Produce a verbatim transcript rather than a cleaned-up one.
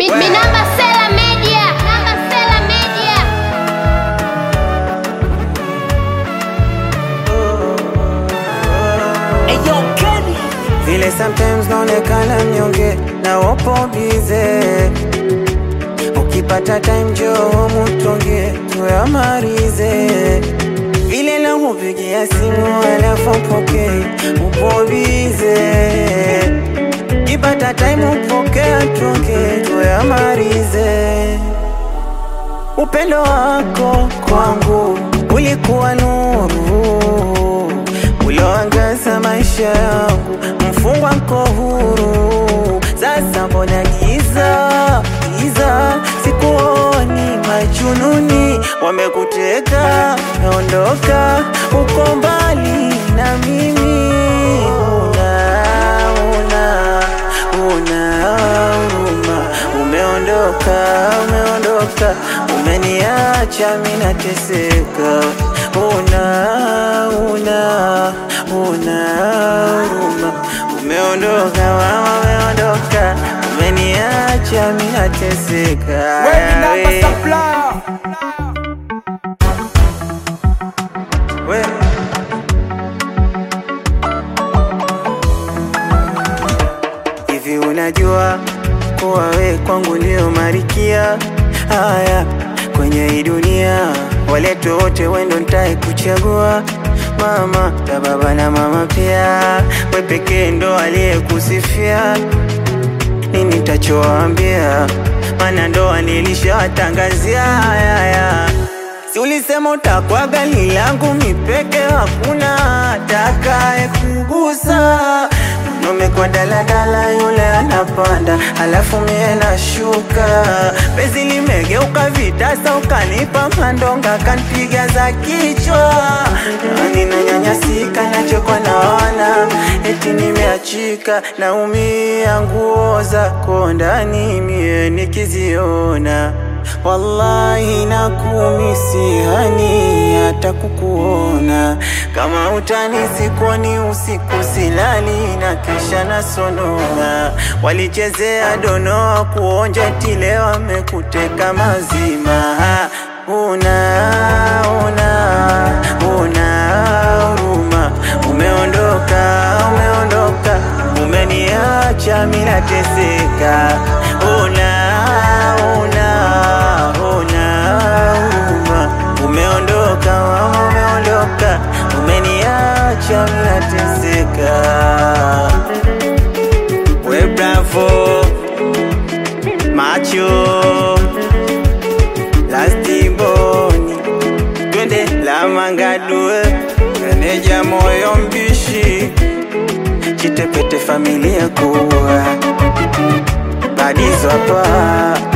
Minamba Sela Media, Minamba Sela Media. Ayo Kenny, vile sometimes naonekana mnyonge na wapo bize. Ukipata time njoo mutonge tuyamalize. Vile na mupigia simu alafu poke upo bize. Ukipata time upokea tuonge tuyamalize. Upendo wako kwangu ulikuwa nuru, uloangaza maisha yangu, mfungwa niko huru. Sasa mbona giza, giza, sikuoni majununi wamekuteka, naondoka uko mbali na mimi. Una, una, una huruma, umeondoka, umeondoka, umeniacha mimi nateseka. Una, una, una huruma, umeondoka mama, umeondoka, umeniacha mimi nateseka. we Minamba supplier. We hivi unajua kuwa we kwangu ndio marikia haya kwenye hii dunia, wale wote wendo nitae kuchagua. Mama ta baba na mama pia, we pekee ndo aliyekusifia. Nini tachoambia, mana ndoa nilishawatangazia. Haya, si ulisema utakuwa gali langu mipeke, hakuna atakaye kugusa. Umekuwa daladala yule anapanda, alafu mie nashuka. Pezi limegeuka vitasa, ukanipa mandonga, kanipiga za kichwa. Nina nyanyasika, nachekwa naona eti nimeachika. Naumia nguo zako ndani mie nikiziona. Wallahi nakumisi hani hata kukuona. Kama utanisi kwani usiku silali na kisha nasonona. Walichezea dono kuonja tile wamekuteka mazima. Una, una, una huruma, umeondoka, umeondoka, umeniacha mimi nateseka. Una, una, una huruma, umeondoka mama, umeondoka, umeniacha mimi nateseka. We bravo macho lastiboni, twende la mangadue, meneja moyo mbishi, chitepete familia kuwa badizo hapa.